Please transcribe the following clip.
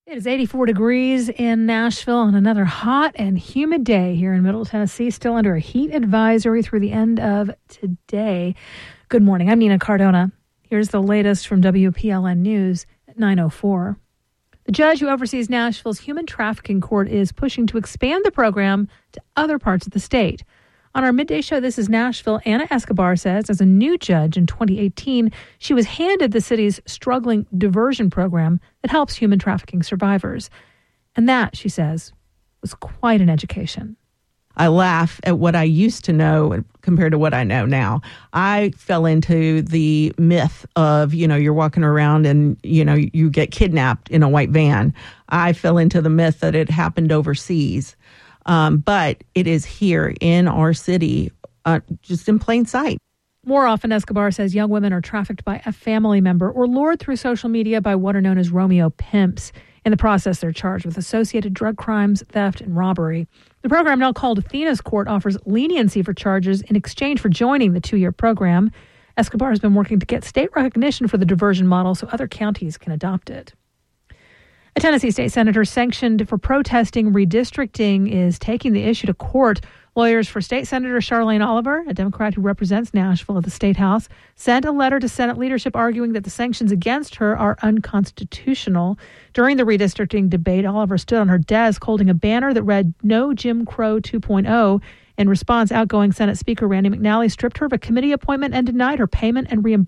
It is 84 degrees in Nashville on another hot and humid day here in Middle Tennessee, still under a heat advisory through the end of today. Good morning. I'm Nina Cardona. Here's the latest from WPLN News at 9:04. The judge who oversees Nashville's human trafficking court is pushing to expand the program to other parts of the state. On our midday show, This is Nashville, Anna Escobar says as a new judge in 2018, she was handed the city's struggling diversion program that helps human trafficking survivors. And that, she says, was quite an education. I laugh at what I used to know compared to what I know now. I fell into the myth of, you're walking around and, you get kidnapped in a white van. I fell into the myth that it happened overseas. But it is here in our city, just in plain sight. More often, Escobar says young women are trafficked by a family member or lured through social media by what are known as Romeo pimps. In the process, they're charged with associated drug crimes, theft, and robbery. The program, now called Athena's Court, offers leniency for charges in exchange for joining the 2-year program. Escobar has been working to get state recognition for the diversion model so other counties can adopt it. A Tennessee state senator sanctioned for protesting redistricting is taking the issue to court. Lawyers for State Senator Charlene Oliver, a Democrat who represents Nashville at the State House, sent a letter to Senate leadership arguing that the sanctions against her are unconstitutional. During the redistricting debate, Oliver stood on her desk holding a banner that read, "No Jim Crow 2.0. In response, outgoing Senate Speaker Randy McNally stripped her of a committee appointment and denied her payment and reimbursement